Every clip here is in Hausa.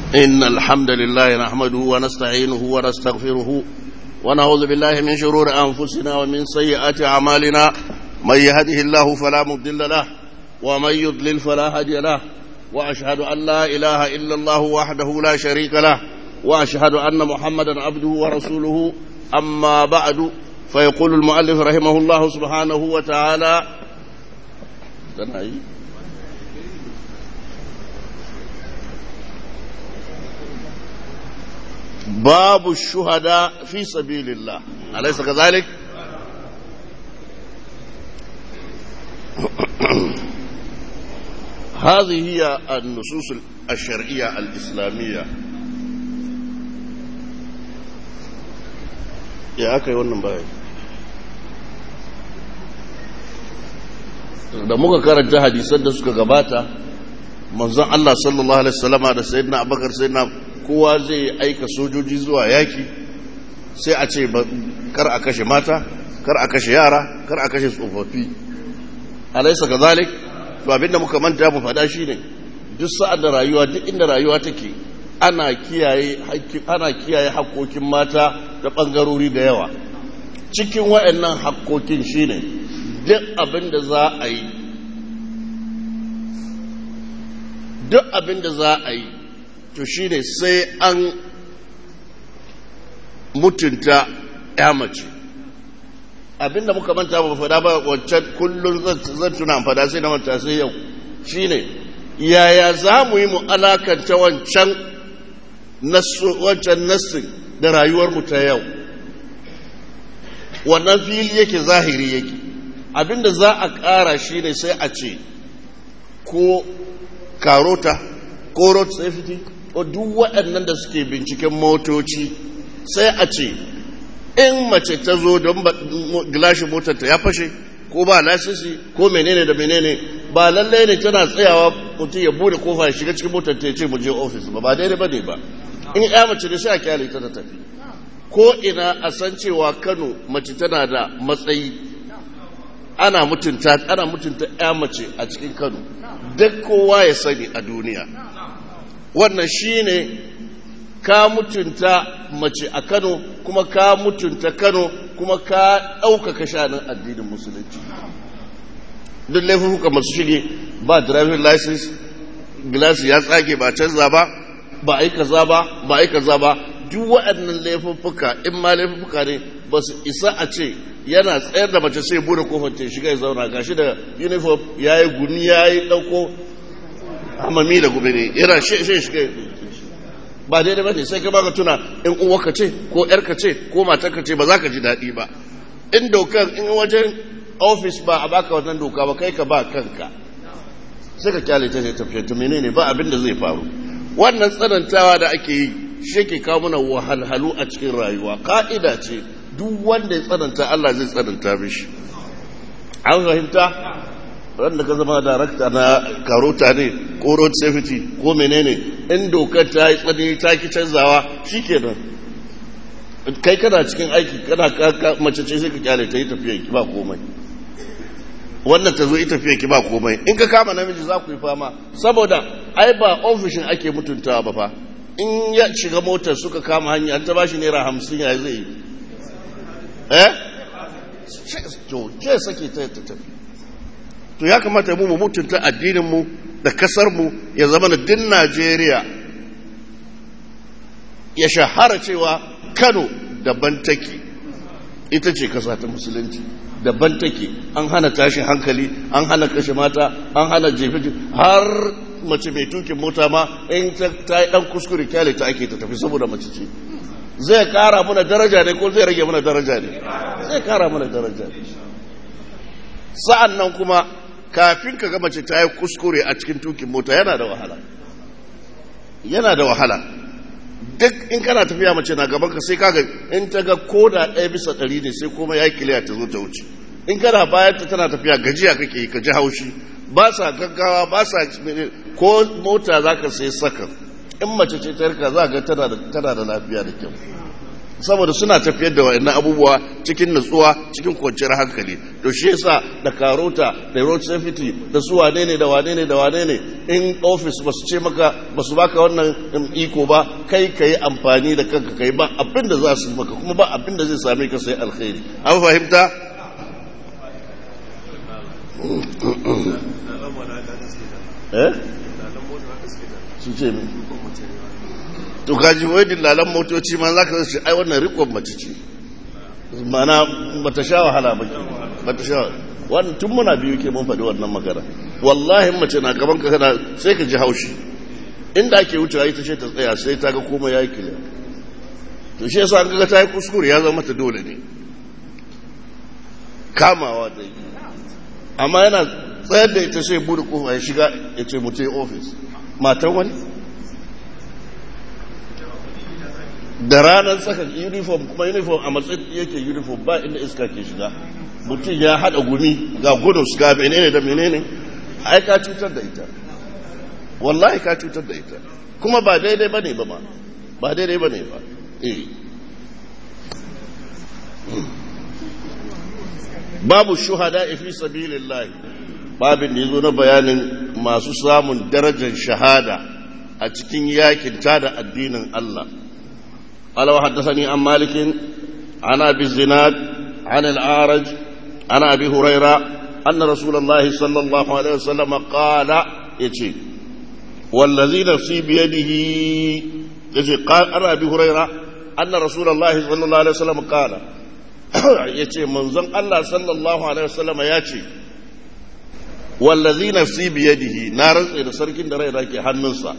إن الحمد لله نحمده ونستعينه ونستغفره ونعوذ بالله من شرور أنفسنا ومن سيئات أعمالنا من يهده الله فلا مضل له ومن يضلل فلا هادي له وأشهد أن لا إله إلا الله وحده لا شريك له وأشهد أن محمدا عبده ورسوله أما بعد فيقول المؤلف رحمه الله سبحانه وتعالى باب الشهداء في سبيل الله أليس كذلك؟ هذه هي النصوص الشرعية الإسلامية. يا أكي wannan bai da muka karanta hadisan da suka gabata manzon Allah sallallahu alaihi wasallama da sayyidina Abubakar sayyidina kowa zai aika sojoji zuwa yaki sai a ce kar a kashe mata kar a kashe yara kar a kashe tsofaffi alaysa kazalik to abinda muka manta mu fada shine duk sa'ad da rayuwa duk inda rayuwa take ana kiyaye hakkokin mata da bangarori da yawa cikin waɗannan hakkokin shine duk abinda za a yi to shi ne sai an mutunta ya mace abinda muka manta ba fada ba wancan kullum zan tuna fada sai na manta sai yau shi ne yaya za mu yi mu alakanta wancan nassin da rayuwarmu ta yau wannan fili yake zahiri yake abinda za a ƙara shi ne sai a ce ko karota ko road safety duk waɗannan da suke binciken motoci sai a ce in mace ta zo don gilashin motarta ya fashe ko ba lasisi ko menene da menene ba lallai ne tana tsayawa mutum ya bude kofa ya shiga cikin motarta ya ce mu je ofis ba daidai ba ne ba in ya mace da sai a kyale ta tafi ko ina a san cewa Kano mace tana da matsayi ana mutunta ya mace a cikin Kano duk kowa ya sani a duniya wannan shine ka mutunta mace a Kano kuma ka mutunta Kano kuma ka ɗaukaka shanin addinin musulunci duk laifuka masu shige ba driving license glass ya tsage ba canza ba ba ai kaza ba duk waɗannan laifuka in ma laifuka ne ba su isa a ce yana tsayar da mace sai bude kofar ta shiga ya zauna gashi da uniform yayi guni yayi dauko amami da gube ne yana shiga ba daidai ba ne sai ka baka tuna in uwarka ce ko yarka ce ko matarka ce ba za ka ji daɗi ba in dokar in wajen ofis ba a baka wannan doka ba kai ka ba kanka sai ka kyale ta tafiya ta menene ba abin da zai faru wannan tsanantawa da ake yi shi ke kawo mana wahalhalu a cikin rayuwa ka'ida ce duk wanda ya tsananta Allah zai tsananta mishi an fahimta wanda ka zama darakta na karota ne ko road safety ko menene in dokar ta yi tsanani ta ki canzawa shikenan kai kana cikin aiki kana mace ce sai ka kyale ta yi tafiya ki ba komai wannan ta zo yi tafiya ki ba komai in ka kama namiji za ku yi fama saboda ai ba ofishin ake mutuntawa ba fa in ya shiga motar suka kama hanya an ta bashi naira 50 ya zai yi to je sake ta tafi to ya kamata mu mutunta addininmu da kasarmu ya zama da din Najeriya ya shahara cewa Kano daban take ita ce kasa ta musulunci daban take an hana tashin hankali an hana kashe mata an hana jefe har mace mai tukin mota ma in ta yi dan kuskure kyale ta ake ta tafi saboda mace ce zai kara mana daraja ne ko zai rage mana daraja ne zai kara mana daraja ne sa'an nan kuma kafin ka ga mace ta yi kuskure a cikin tukin mota yana da wahala duk in kana tafiya mace na gaban ka sai kaga in ta ga koda 1/100 ne sai kuma ya kiliya ta zo ta wuce in kana bayan ta tana tafiya gajiya kake ka ji haushi ba sa gaggawa ba sa ko mota za ka sai saka in mace ce ta rika za ga tana da lafiya da kyau saboda suna tafiyar da wayannan abubuwa cikin nutsuwa cikin kwanciyar hankali. To shi yasa da karota da road safety da su wane ne in office basu ce maka basu baka wannan iko ba, kai kai amfani da kanka kai, ba abinda za su maka kuma ba abinda zai same ka sai alkhairi. An fahimta? Su ce mi to kaji wai dillalan motoci ma za ka zai ai wannan rikon mace ce, mana bata sha wahala ba ke, bata sha wannan tun muna biyu ke mun faɗi wannan magana. Wallahi mace na gaban ka kana sai ka ji haushi, inda ake wucewa ita ce ta tsaya sai ta ga komai ya yi kiliya. To shi yasa an ga ta yi kuskure ya zama mata dole ne kamawa da yi, amma yana tsayar da ita sai bude kofa ya shiga ya ce mutu ya ofis. Matan wani da ranar saka uniform, kuma uniform a matsayin yake uniform ba inda iska ke shiga, mutum ya haɗa gumi ga gudus ga menene da menene, ai ka cutar da ita, wallahi ka cutar da ita, kuma ba daidai ba ne ba ma, ba daidai ba ne ba. Babu shuhada fi sabilillahi, babin da yazo na bayanin masu samun darajar shahada a cikin yakin tada addinin Allah. قال وحدثني عن مالك عن أبي الزناد عن الأعرج عن أبي هريرة أن رسول الله صلى الله عليه وسلم قال يتي والذي نفسي بيده يتي قال أنا أبي هريرة أن رسول الله صلى الله عليه وسلم قال يتي منزل الله صلى الله عليه وسلم يتي والذي نفسي بيده نار إذا سركن دري راكي حننسا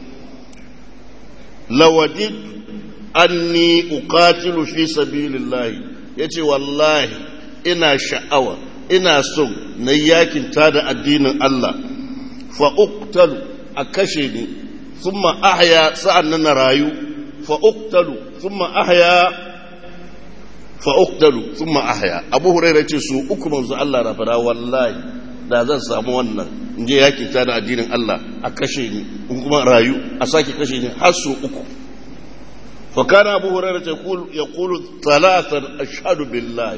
لودد anni uqatilu fi sabilillahi, yace wallahi ina sha'awa ina son na yakin tada addinin Allah, fa uqtalu a kashe ni thumma ahya sa'annan na rayu, fa uqtalu thumma ahya fa uqtalu thumma ahya. Abu Hurairah yace su uku manzo Allah na fara wallahi da zan samu wannan in je yakin tada addinin Allah a kashe ni in kuma rayu a sake kashe ni har su uku. فكان أبو هريرة يقول ثلاثا أشهد بالله.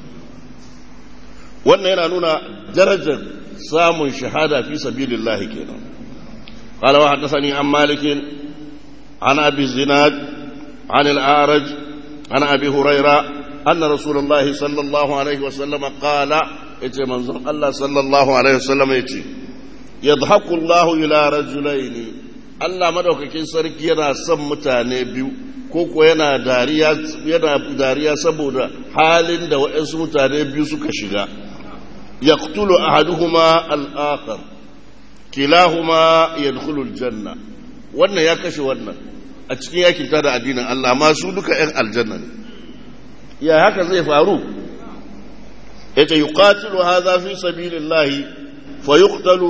وأن ينالون درجة سام شهادة في سبيل الله كنا. قال وحدثني عن مالك عن أبي الزناد عن الأعرج عن أبي هريرة أن رسول الله صلى الله عليه وسلم قال إتي منظر الله صلى الله عليه وسلم إتي يضحك الله إلى رجلين. الله مدوككين سركي ينا سمتاني بيو koko yana dariya saboda halin da waɗansu mutane biyu suka shiga. Yaqtulu ahaduhuma al-akhar kilahuma yadkhulu al-janna. Wannan ya kashe wannan a cikin yakin tada addinin Allah, amma su duka ƴan aljanna ne. Ya haka zai faru? Yace yuqatilu hadha fi sabilillahi fayuqtalu.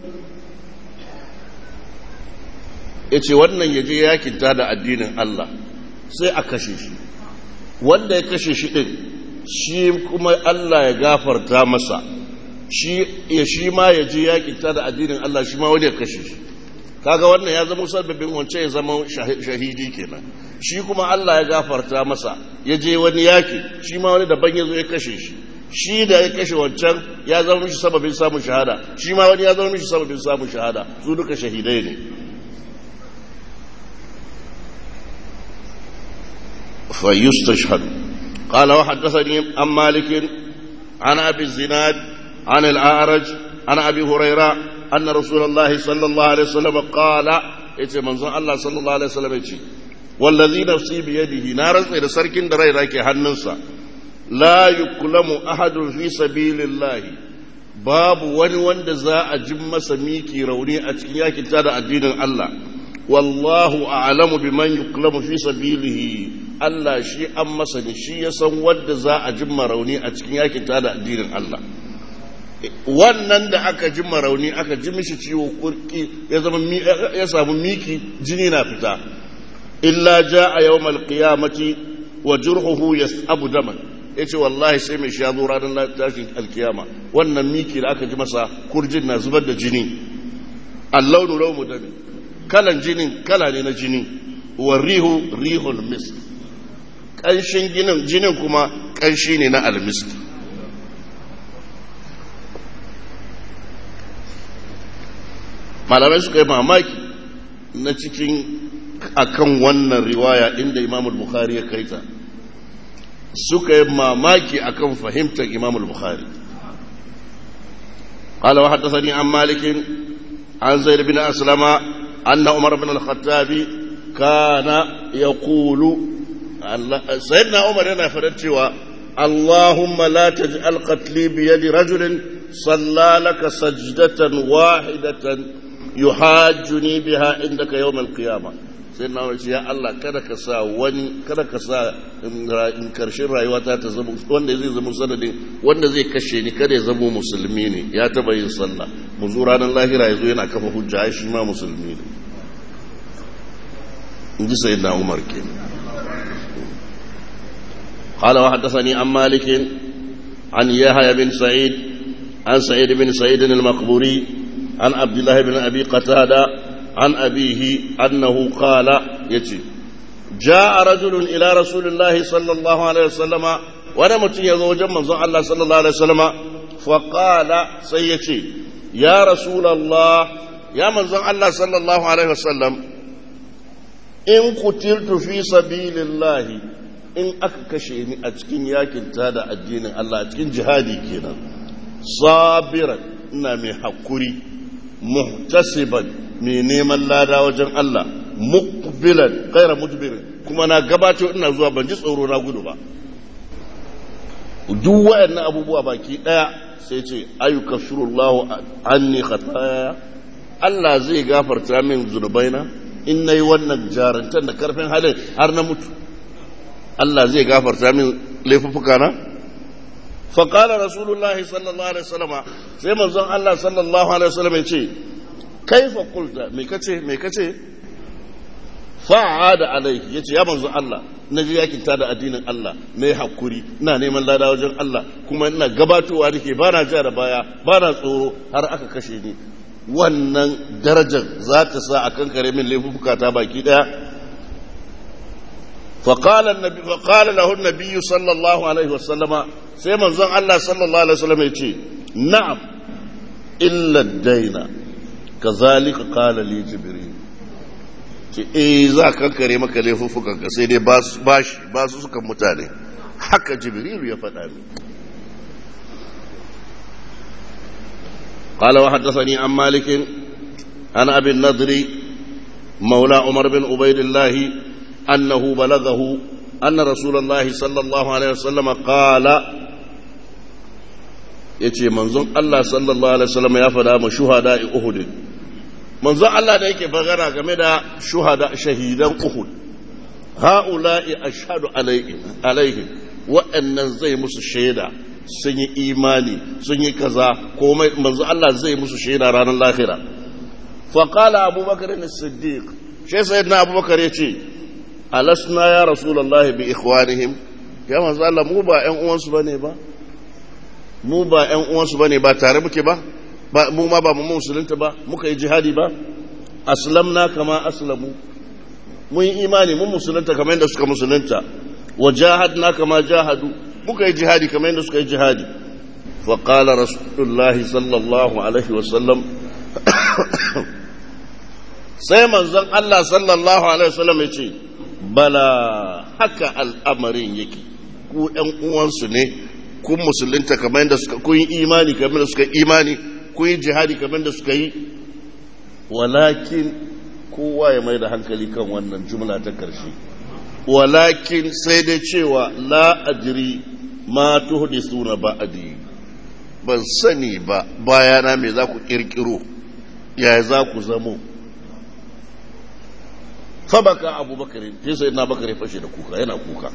Yace wannan yaje yakin tada addinin Allah sai a kashe shi, wanda ya kashe shi ɗin shi kuma Allah ya gafarta masa, shi ma ya je yaƙi ta da addinin Allah, shi ma wani ya kashe shi. Kaga wannan ya zama sababbin wance ya zama shahidi kenan, shi kuma Allah ya gafarta masa ya je wani yaƙi, shi ma wani daban ya zo ya kashe shi, shi da ya kashe wancan ya zama mishi sababin samun shahada, shi ma wani ya zama mishi sababin samun shahada, su duka shahidai ne. فيستشهد. قال وحدثني عن مالك عن أبي الزناد عن الأعرج عن أبي هريرة أن رسول الله صلى الله عليه وسلم قال إتي منظر الله صلى الله عليه وسلم إتي والذي نفسي بيده نارا إذا سركن دري راكي حننسا لا يكلم أحد في سبيل الله باب وند زاء جم سميكي روني أتكياكي تادا الدين الله والله أعلم بمن يكلم في سبيله. Allah shi an masa ne, shi ya san wadda za a jimma rauni a cikin yakin tada addinin Allah. Wannan da aka jimma rauni aka ji mishi ciwo kurki ya samu miki jini na fita. Illa jaa yawmal qiyamati wa jurhuhu yasabu daman. Yace wallahi sai mai sha zo ranar tashin alkiyama wannan miki da aka ji masa kurjin na zubar da jini. Allaunu lawmu dami. Kalan jinin kala ne na jini. Wa rihu rihul misk. ƙanshin jinin kuma ƙanshi ne na almiski. Malamai suka yi mamaki na cikin akan wannan riwaya inda Imam al-Bukhari ya kaita, suka yi mamaki akan fahimtar Imam al-Bukhari. قال وحدثني عن مالك عن زيد بن أسلم أن عمر بن الخطاب كان يقول سيدنا عمر هنا فرنتوا اللهم لا تجعل قتلي بيد رجل صلى لك سجدة واحدة يحاجني بها عندك يوم القيامة. sai na wace ya Allah kada ka sa in karshen rayuwata ta zama wanda zai zama sanadin wanda zai kashe ni kada ya zama musulmi ne ya taba yin sallah mu zo ranar lahira yazo yana kafa hujja ai shi ma musulmi ne inji sayyidina Umar ke قال وحدثني عن مالك عن يحيى بن سعيد عن سعيد بن سعيد المقبوري عن عبد الله بن أبي قتادة عن أبيه أنه قال يتي جاء رجل إلى رسول الله صلى الله عليه وسلم ونمت يزوج من الله صلى الله عليه وسلم فقال سيتي يا رسول الله يا من الله صلى الله عليه وسلم إن قتلت في سبيل الله إن أككشيني أتكين ياكن تادا الدين الله أتكين جهادي كنا صابرا نامي حقوري محتسبا mai neman lada wajen Allah muqbilan ghayra mudbirin kuma na gabato ina zuwa ban ji tsoro na gudu ba. Duk wayannan abubuwa baki daya sai ce ayyukafirullahu anni khataaya, Allah zai gafarta min zunubaina in nayi wannan jarantar da karfin halin har na mutu, Allah zai gafarta min laifufukana. Fa qala rasulullahi sallallahu alaihi wasallam, sai manzon Allah sallallahu alaihi wasallam ya ce kaifa qulta me kace fa'ada alayhi yace ya manzo Allah naji yakin ta da addinin Allah nayi hakuri ina neman lada wajen Allah kuma ina gabatowa nake bana ja da baya bana tsoro har aka kashe ni, wannan darajar za ta sa akan kare min laifuka ta baki daya. فقال له النبي صلى الله عليه وسلم sai manzon Allah sallallahu alaihi wasallam yace na'am illa daina kazalika qala li jibril, ce za ka kare maka laifuffukan ka sai dai ba su sukan mutane, haka jibril ya faɗa ni. قال وحدثني عن مالك عن أبي النضر مولى عمر بن عبيد الله أنه بلغه أن رسول الله صلى الله عليه وسلم قال yace manzon Allah sallallahu alaihi wasallam ya fada ma shuhada Uhud, manzon Allah da yake bagara game da shuhada shahidan Uhud, haula'i ashhadu alaihim wa'annan zai musu shaida sun yi imani sun yi kaza komai, manzon Allah zai musu shaida ranar lahira. Fa qala Abubakar as-Siddiq, shi sayyidina Abubakar yace alasna ya rasulullahi bi ikhwanihim, ya manzon Allah mu ba ƴan uwansu bane ba, mu ba ƴan uwansu bane ba, tare muke ba, mu ma ba mu musulunta ba, muka yi jihadi ba, aslamna kama aslamu, mun yi imani mun musulunta kamar yadda suka musulunta, wa jahadna kama jahadu, muka yi jihadi kamar yadda suka yi jihadi. Fa qala rasulullahi sallallahu alaihi wasallam, sai manzon Allah sallallahu alaihi wasallam ya ce bala haka al'amarin yake, ku ƴan uwansu ne, kun musulunta kamar yadda suka, kun yi imani kamar yadda suka imani, kun yi jihadi kamar yadda suka yi, walakin kowa ya mai da hankali kan wannan jumla ta karshe, walakin sai dai cewa la ajri ma tuhdisuna ba'di, ban sani ba bayana me za ku kirkiro, yaya za ku zamo. Fa baka Abubakar, sai na Bakar ya fashe da kuka, yana kuka.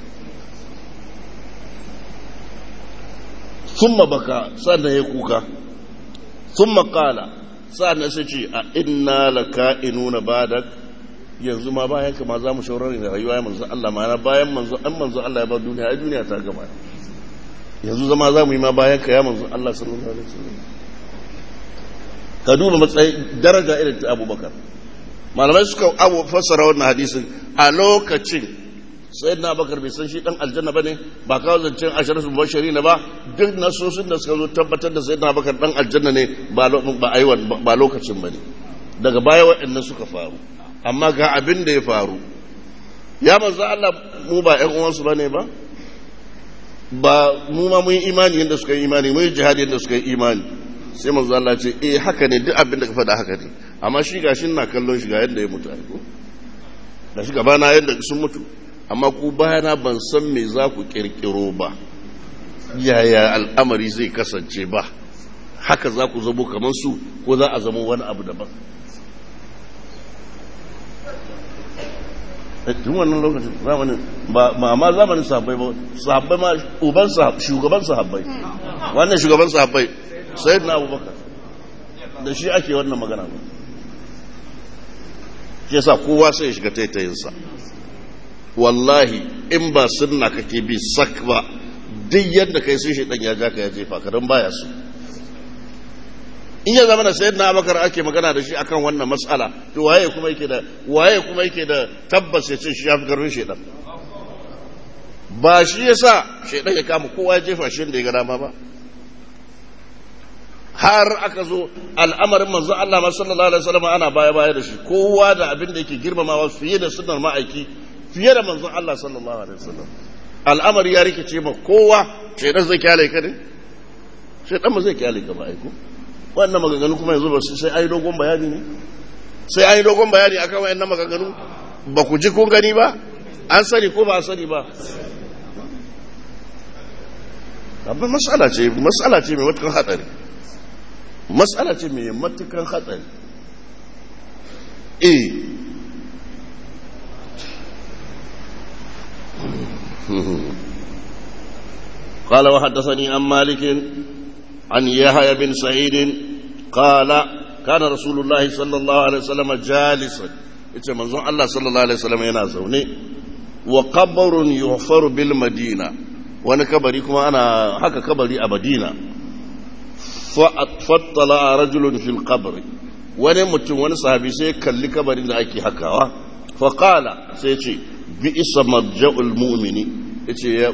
Thumma baka, sannan ya kuka. Thumma qala, sannan sai ce a inna laka'inuna ba'dak, yanzu ma bayan ka ma za mu shaurari da rayuwa ya manzo Allah, ma bayan manzo Allah ya bar duniya, ai duniya ta gama. Yanzu zama za mu yi ma bayan ka ya manzo Allah sallallahu alaihi wasallam. Ka duba matsayi daraja irin ta Abubakar. Malamai suka fassara wannan hadisin a lokacin sayyidina Abubakar bai san shi dan aljanna bane ba kawo zancen asharatul mubashirin ba duk nasosin da suka zo tabbatar da sayyidina Abubakar dan aljanna ne ba lokacin bane daga baya waɗannan suka faru amma ga abin da ya faru ya manzo Allah mu ba ƴan uwansu bane ba mu ma mun yi imani yadda suka yi imani mun yi jihadi yadda suka yi imani sai manzo Allah ce haka ne duk abin da ka faɗa haka ne amma shi gashin na kallon shi ga yadda ya mutu ko da shi gaba na yadda sun mutu amma ku bayana ban san me za ku kirkiro ba yaya al'amari zai kasance ba haka za ku zamo kamar su ko za a zama wani abu daban tun wannan lokacin zamanin ba ma zamanin sahabbai ba sahabbai ma uban shugaban sahabbai wannan shugaban sahabbai sayyidina Abubakar da shi ake wannan magana ba shi yasa kowa sai ya shiga taitayinsa wallahi in ba sunna kake bi sak ba duk yadda kai sai shi dan ya ja ka ya jefa ka dan baya su in ya zama da sayyidina Abubakar ake magana da shi akan wannan mas'ala to waye kuma yake da tabbas ya ce shi ya fi karfin shedan ba shi yasa shedan ya kama kowa ya jefa shi da ya ga dama ba har aka zo al'amarin manzo Allah sallallahu alaihi wasallam ana baya da shi kowa da abin da yake girmamawa fiye da sunnar ma'aiki fiye da manzo Allah sallallahu alaihi wasallam al'amari ya rikice ma kowa shedan zai kyale ka ne shedan ba zai kyale ka ba aiko wannan maganganu kuma yanzu ba sai ai dogon bayani ne sai ai dogon bayani akan wayannan maganganu ba ku ji kun gani ba an sani ko ba a sani ba abin mas'ala ce mai matukan hatsari mas'ala ce mai matukan hatsari قال وحدثني عن مالك عن يحيى بن سعيد قال كان رسول الله صلى الله عليه وسلم جالسا yace manzon Allah sallallahu alaihi wasallam yana zaune wa qabrun yuhfaru bil madina wani kabari kuma ana haka kabari a Madina fa fattala rajulun fil qabr wani mutum wani sahabi sai kalli kabarin da ake hakawa fa qala sai ce bi isa marja'ul mu'mini yace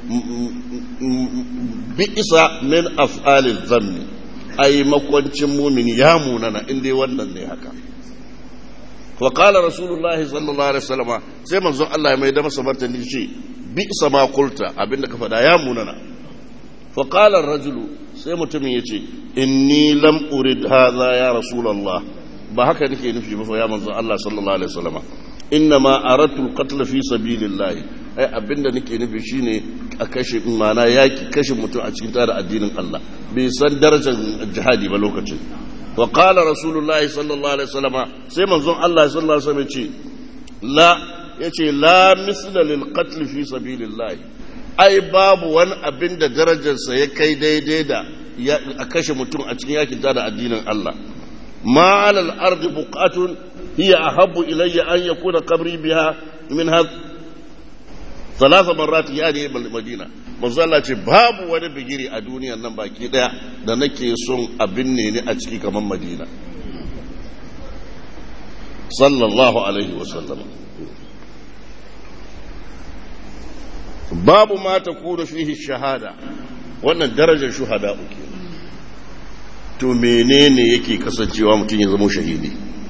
bi'isa min af'alil dhanni ai makwancin mumini ya munana inda wannan ne haka wa qala rasulullahi sallallahu alaihi wasallam sai manzon Allah ya mai da masa martani ce bi'sa ma qulta abinda ka fada ya munana fa qala ar-rajulu sai mutumin yace inni lam urid hadha ya rasulullah ba haka nake nufi ba ya manzon Allah sallallahu alaihi wasallam inna ma aradtu al-qatl fi sabilillah ai abinda nake nufi shine a kashe mana yaki kashe mutum a cikin tada addinin Allah bai san darajar jihadi ba lokacin wa qala rasulullah sallallahu alaihi wasallam sai manzon Allah sallallahu alaihi wasallam yace la misla lil qatl fi sabilillah ai babu wani abinda darajarsa ya kai daidai da a kashe mutum a cikin yakin tada addinin Allah ma ala al ardi buqatun hiya ahabbu ilayya an yakuna qabri biha min ثلاث مرات يعني بالمدينة manzo Allah ce babu wani bigiri a duniyan nan baki daya da nake son abin ne a ciki kamar Madina sallallahu alaihi wasallam babu ma takunu fihi shahada wannan darajar shuhada uke to menene yake kasancewa mutum ya zama shahidi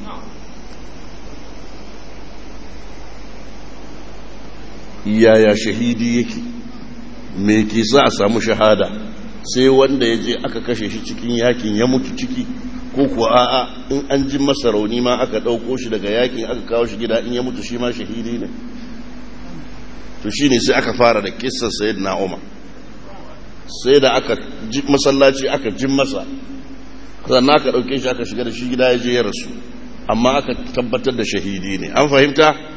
yaya shahidi yake me ke sa a samu shahada sai wanda ya je aka kashe shi cikin yakin ya mutu ciki ko kuwa a'a in an ji masa rauni ma aka ɗauko shi daga yakin aka kawo shi gida in ya mutu shi ma shahidi ne to shi ne sai aka fara da kissan sayyidina Umar sai da aka ji masallaci aka jin masa sannan aka ɗauke shi aka shiga da shi gida ya je ya rasu amma aka tabbatar da shahidi ne an fahimta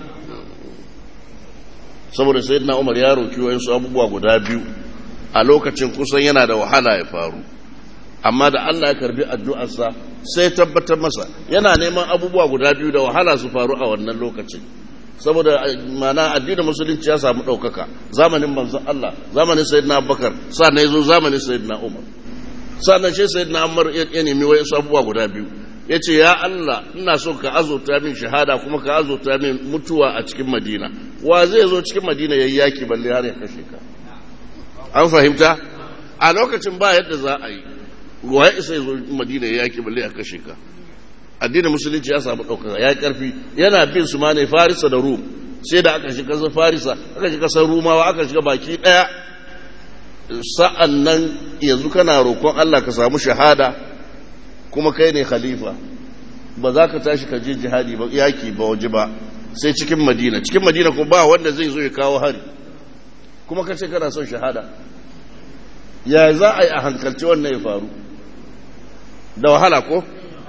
saboda sayyidina Umar ya roki wayansu abubuwa guda biyu a lokacin kusan yana da wahala ya faru amma da Allah ya karbi addu'arsa sai tabbatar masa yana neman abubuwa guda biyu da wahala su faru a wannan lokacin saboda mana addinin musulunci ya samu daukaka zamanin manzon Allah zamanin sayyidina Abubakar sannan yazo zamanin sayyidina Umar sannan shi sayyidina Umar ya nemi wayansu abubuwa guda biyu yace ya Allah ina so ka azurta min shahada kuma ka azurta min mutuwa a cikin Madina wa zai zo cikin madina yayi yaki balle har ya kashe ka an fahimta a lokacin ba yadda za a yi wa ya isa ya zo madina yayi yaki balle ya kashe ka addinin musulunci ya samu ɗaukaka ya karfi yana bin su ma ne farisa da rum sai da aka shiga kasar farisa aka shiga kasar rumawa aka shiga baki ɗaya sa'an nan yanzu kana roƙon Allah ka samu shahada kuma kai ne khalifa ba za ka tashi ka je jihadi ba yaki ba waje ba sai cikin madina kuma ba wanda zai zo ya kawo hari kuma ka ce kana son shahada ya za a yi a hankalci wannan ya faru da wahala ko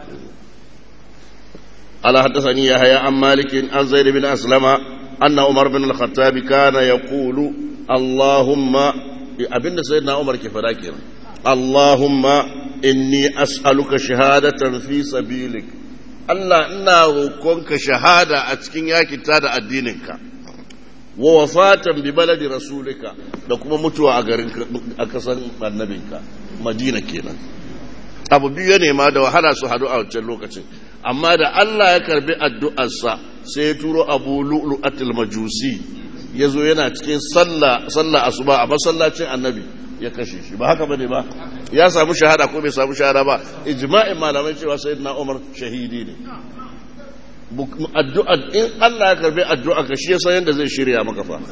ala haddathani yahya an malikin an zaid bin aslama anna umar bin al-khattab kana yaqulu allahumma abinda sayyidina umar ke fada kenan allahumma inni as'aluka shahadatan fi sabilik Allah ina roƙonka shahada a cikin yakita da addininka wa wafatan bi baladi rasulika da kuma mutuwa a garin a kasan annabinka Madina kenan abu biyu ne ma da wahala su hadu a wancan lokacin amma da Allah ya karbi addu'arsa sai ya turo Abu Lu'lu'atul Majusi yazo yana cikin sallah asuba a masallacin annabi ya kashe shi ba haka bane ba ya samu shahada ko bai samu shahada ba ijma'in malamai cewa sayyidina Umar shahidi ne addu'a in Allah ya karbi addu'a ka shi yasa yanda zai shirya maka fa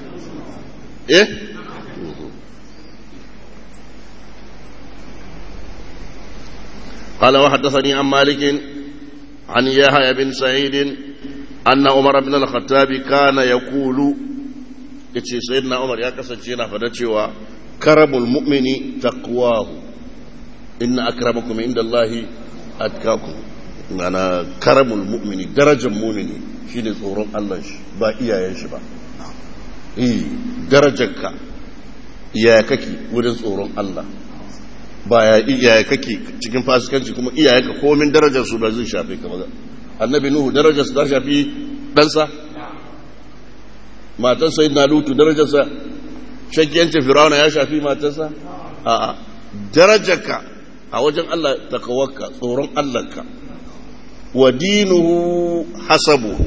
قال وحدثني عن مالك عن يحيى بن سعيد أن عمر بن الخطاب كان يقول yace sayyidina Umar ya kasance yana fada cewa karamul mu'mini taqwahu inna akramakum indallahi atqakum ana karamul mu'mini darajar mu'mini shine tsoron Allah shi ba iyayen shi ba darajarka iyaye kake wurin tsoron Allah ba ya iyaye kake cikin fasikanci kuma iyayenka komin darajar su ba zai shafe ka ba annabi nuhu darajar su ta shafi ɗansa matan sayyidina lutu darajarsa shakkiyancin firawuna ya shafi matarsa a'a darajarka a wajen Allah takawakka tsoron Allahnka wa dinuhu hasabuhu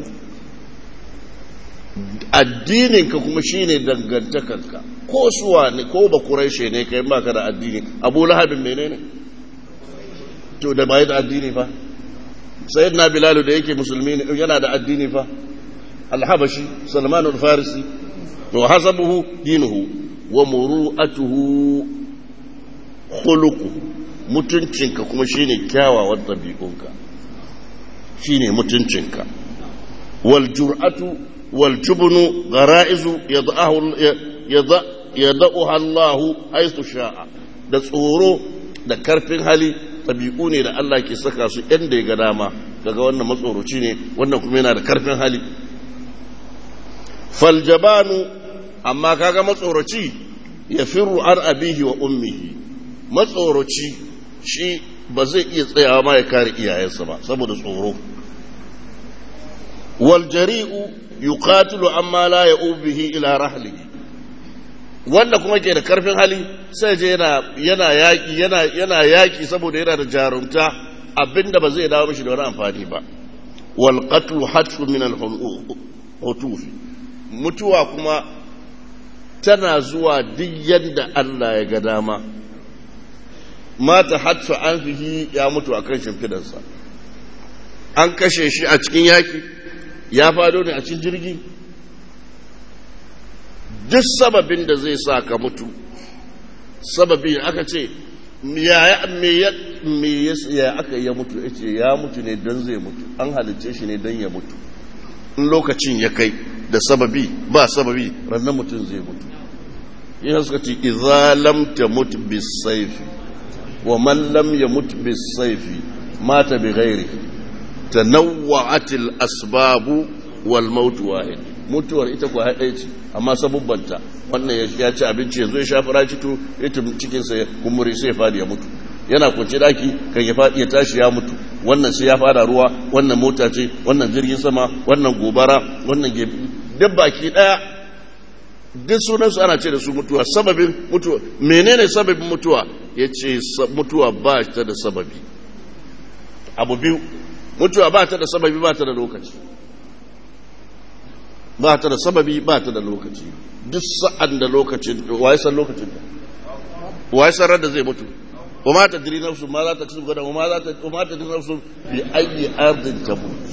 addininka kuma shine dangantakarka ko suwa ne ko ba quraishi ne kai baka da addini Abu Lahab menene to da bai da addini fa sayyidina Bilal da yake musulmi ne yana da addini fa al-Habashi Salman al-Farisi wa hasabuhu dinuhu wa muru'atuhu khuluquhu mutuncinka kuma shine kyawawan dabi'unka shine mutuncinka wal jur'atu wal jubnu ghara'izu yada'uha Allah haythu sha'a da tsoro da karfin hali tabi'u ne da Allah ke saka su inda ya ga dama daga wannan matsoroci ne wannan kuma yana da karfin hali fal jabanu amma kaga matsoroci ya firru an abihi wa ummihi matsoroci shi ba zai iya tsayawa ma ya kare iyayensa ba saboda tsoro wal jari'u yuqatilu amma la ya'ubihi ila rahlihi wanda kuma ke da karfin hali sai je yana yaki saboda yana da jarumta abinda ba zai dawo mishi da wani amfani ba wal qatlu hatfu min al hutuf mutuwa kuma tana zuwa duk yadda Allah ya ga dama mata hatfa an fihi ya mutu akan shimfidarsa an kashe shi a cikin yaki ya fado ne a cikin jirgi duk sababin da zai sa ka mutu sababi aka ce ya aka ya mutu yace ya mutu ne don zai mutu an halicce shi ne don ya mutu in lokacin ya kai da sababi ba sababi ranar mutum zai mutu yana suka ce idza lam tamut bis-sayfi wa man lam yamut bis-sayfi mata bi ghairi tanawwa'atil asbabu wal maut wahid mutuwar ita ko haɗe ce amma sabubbanta wannan ya ci abinci yanzu ya shafi racito ita cikin sa kumuri sai ya fadi ya mutu yana kwance daki kan ya fadi ya tashi ya mutu wannan sai ya fada ruwa wannan mota ce wannan jirgin sama wannan gobara wannan duk baki daya duk sunansu ana ce da su mutuwa sababin mutuwa menene sababin mutuwa yace mutuwa ba ta da sababi abu biyu mutuwa ba ta da sababi ba ta da lokaci ba ta da sababi ba ta da lokaci. Duk sa'an da lokacin waye san lokacin ta waye san da zai mutu wa ma tadri nafsu ma za ta kasu gadan wa ma tadri nafsu bi ayyi ardin tamut.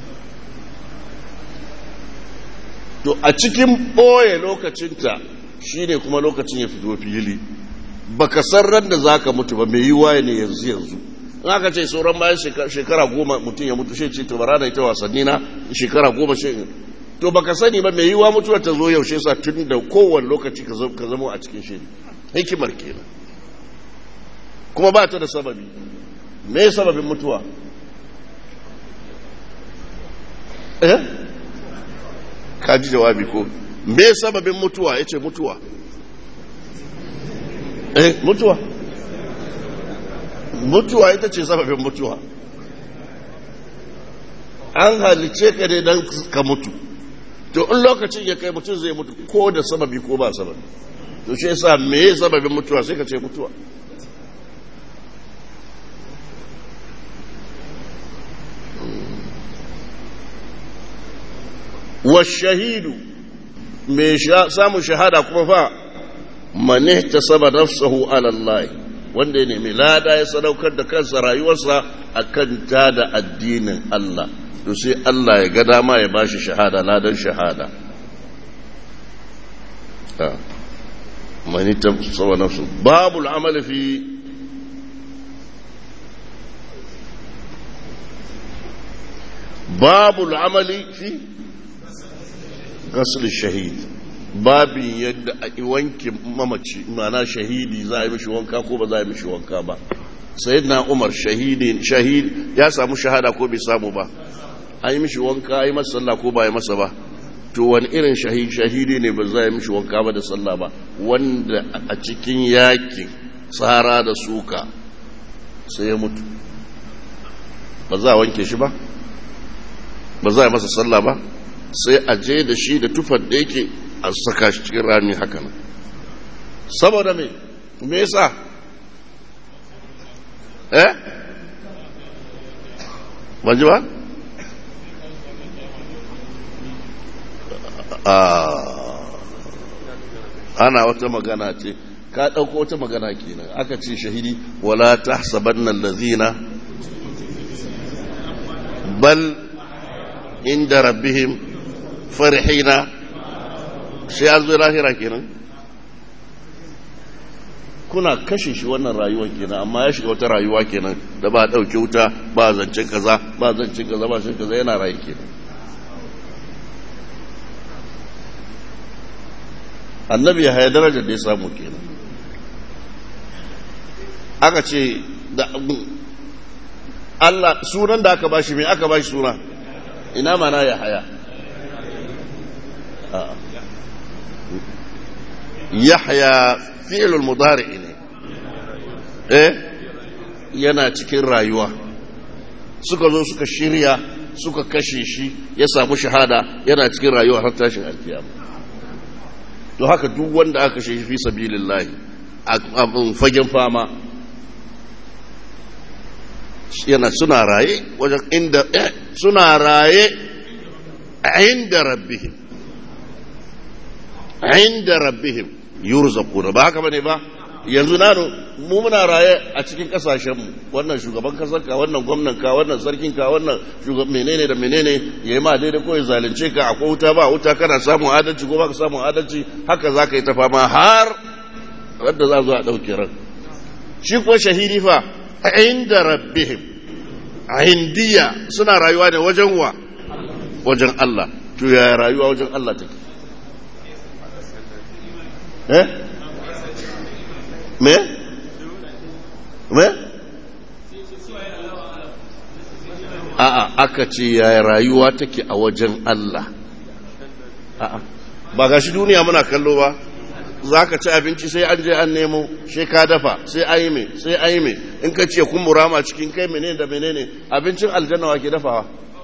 To a cikin boye lokacin ta shine kuma lokacin ya fito fili, baka san ran da zaka mutu ba, mai yiwa ne yanzu in aka ce sauran bayan shekara 10 mutum ya mutu shi ce to bara da ita wasanni na shekara 10 shi to baka sani ba, mai yiwa mutuwar ta zo yaushe sa tun da kowane lokaci ka zama a cikin shiri. Hikimar kenan kuma ba ta da sababi. Me sababin mutuwa? Ka ji jawabi ko? Me sababin mutuwa? Yace mutuwa. Mutuwa. Mutuwa ita ce sababin mutuwa. An halice ka ne don ka mutu. To in lokacin ya kai mutum zai mutu ko da sababi ko ba sababi. To shi yasa me sababin mutuwa sai ka ce mutuwa. Wa shahidu me samu shahada kuma fa man ihtasaba nafsahu ala Allah, wanda ya nemi lada ya sadaukar da kansa rayuwarsa akan ta da addinin Allah, to sai Allah ya ga dama ya bashi shahada, ladan shahada. Man ihtasaba nafsahu babul amal fi babul amali fi ghusl shahid, babin yadda a wanke mamaci, mana shahidi za a yi mishi wanka ko ba za a yi mishi wanka ba. Sayyidina Umar shahid ya samu shahada ko bai samu ba? An yi mishi wanka, yi masa sallah ko ba yi masa ba? To wani irin shahidi ne ba za a yi mishi wanka ba da sallah ba? Wanda a cikin yakin tsara da suka sai ya mutu, ba za a wanke shi ba, ba za a yi masa sallah ba, sai a je da shi da tufar da yake a saka shi cikin rami haka nan. Saboda me yasa? Ban ji ba? Ana wata magana ce, ka ɗauko wata magana kenan, aka ce shahidi wala tahsabanna allazina bal inda rabbihim farihina, sai an zo lahira kenan. Kuna kashe shi wannan rayuwar kenan, amma ya shiga wata rayuwa kenan da ba ɗauke wuta, ba zancen kaza, ba zancen kaza, ba zancen kaza, yana rayu kenan. Annabi ya haya darajar da ya samu kenan. Aka ce da Allah sunan da aka bashi, me aka bashi suna? Ina mana ya haya? Yahya fi'lul mudari ne, yana cikin rayuwa. Suka zo suka shirya suka kashe shi, ya samu shahada, yana cikin rayuwa har tashin alkiyama. To haka duk wanda aka kashe shi fi sabilillah a fagen fama yana suna raye wajen inda suna raye inda rabbihim yurzaquna, ba haka bane ba? Yanzu mu muna raye a cikin kasashenmu, wannan shugaban kasarka, wannan gwamnanka, wannan sarkinka, wannan shugaban menene da menene ya yi ma daidai ko ya zalunce ka, akwai wuta ba wuta, kana samun adalci ko baka samun adalci, haka za ka yi ta fama har wadda za zo a ɗauki ran. Shi ko shahidi fa inda rabbihim, indiya suna rayuwa ne wajen wa? Wajen Allah. To ya rayuwa wajen Allah take? Me? A'a, aka ce ya rayuwa take a wajen Allah. A'a, ba ga shi duniya muna kallo ba, za ka ci abinci sai an je an nemo, sai ka dafa, sai an yi me, in ka ce kun murama cikin kai menene da menene, abincin aljanna wa ke dafawa?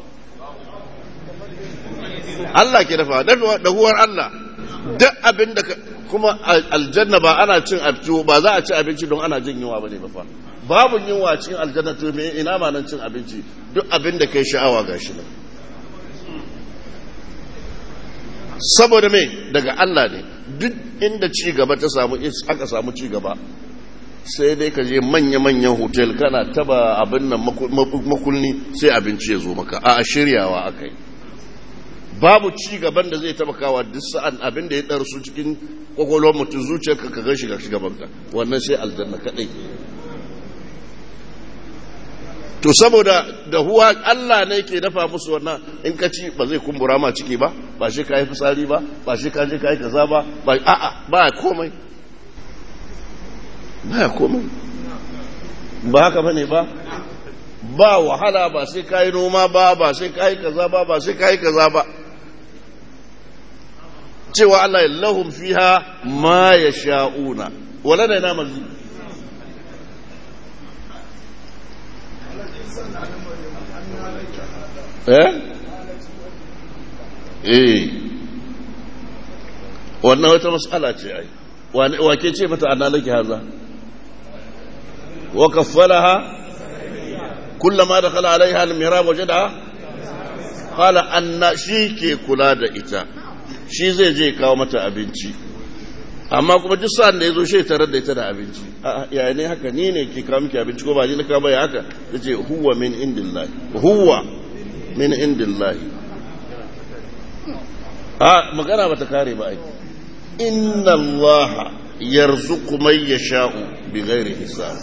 Allah ke dafawa, dahuwar Allah. Duk abin da kuma aljanna ba ana cin abinci, ba za a ci abinci don ana jin yunwa bane ba fa. Babu yunwa cikin aljanna, to me ina ma nan cin abinci? Duk abin da kai sha'awa gashi nan. saboda me daga Allah ne. Duk inda ci gaba ta samu aka samu ci gaba sai dai ka je manya-manyan hotel kana taba abin nan makulni sai abinci ya zo maka a shiryawa akai. Babu ci gaban da zai taba kawa duk sa'an abin da ya darsu cikin kwakwalwar mutum zuciyarka ka gan shiga gabanka wannan sai aljanna kadai. To saboda da huwa Allah ne ke dafa musu wannan in ka ci ba zai kumbura ma ciki ba ba shi ka yi fitsari ba shi ka je ka yi kaza ba a'a ba komai ba komai ba haka bane ba wahala ba sai ka yi noma ba sai ka yi kaza ba sai ka yi kaza ba. cewa Allah ya lahum fiha ma yasha'una wala da ina mazi wannan wata mas'ala ce ai wake ce mata annalaki haza wa kaffalaha kullama dakhala alaiha almihrab wajadaha qala anna shi ke kula da ita shi zai je kawo mata abinci amma kuma duk sa'an da yazo shi tarar da ita da abinci yaya ne haka ni ne ke kawo miki abinci ko ba ni na kawo ba ya haka yace huwa min indillahi huwa min indillahi magana bata kare ba ai inna allaha yarzuqu man yasha'u bighairi hisab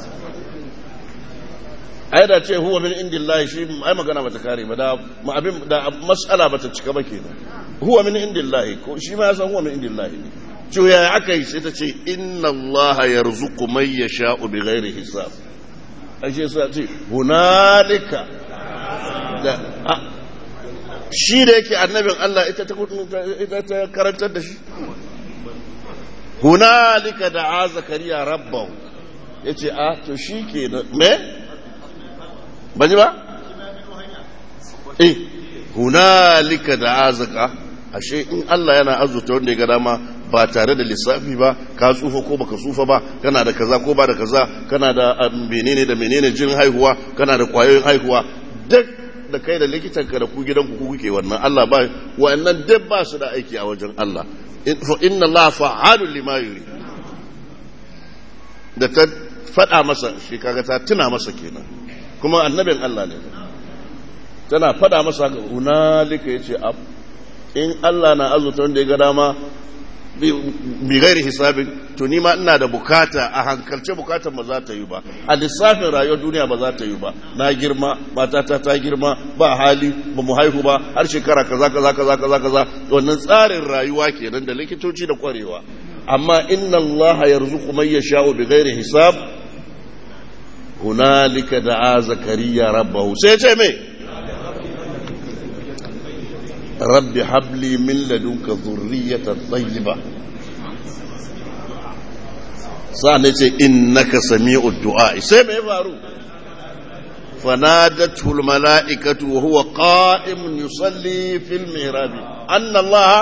ai da ce huwa min indillahi shi ai magana bata kare ba da mas'ala bata cika ba kenan huwa min indillahi ko shi ma ya san huwa min indillahi ce ya aka yi sai ta ce inna allaha yarzuqu man yasha'u bighairi hisab ai sai ce hunalika da shi da yake annabin Allah ita ta karantar da shi hunalika da'a zakariya rabbahu yace to shi ke me baji ba hunalika da'a zaka ashe in Allah yana azuta wanda ya ga dama ba tare da lissafi ba ka tsufa ko baka tsufa ba kana da kaza ko ba da kaza kana da menene da menene jin haihuwa kana da kwayoyin haihuwa duk da kai da likitanka da ku gidanku ku kuke wannan Allah ba wa'annan duk ba su da aiki a wajen Allah fa inna Allah fa'alun lima yuri da ta fada masa shi kaga ta tuna masa kenan kuma annabin Allah ne tana fada masa hunalika yace in Allah na azuta wanda ya ga dama bi gairi hisabin to ni ma ina da bukata a hankalce bukatar ba za ta yi ba a lissafin rayuwar duniya ba za ta yi ba na girma matata ta girma ba hali ba mu haihu ba har shekara kaza wannan tsarin rayuwa kenan da likitoci da kwarewa amma inna Allah yarzuqu man yasha'u bi gairi hisab hunalika da'a zakariya rabbahu sai ce me rabbi habli min ladunka dhurriyatan tayyiba sa'an ce innaka sami'ud du'a sai me faru fanadatu al mala'ikatu wa huwa qa'imun yusalli fil mihrab anna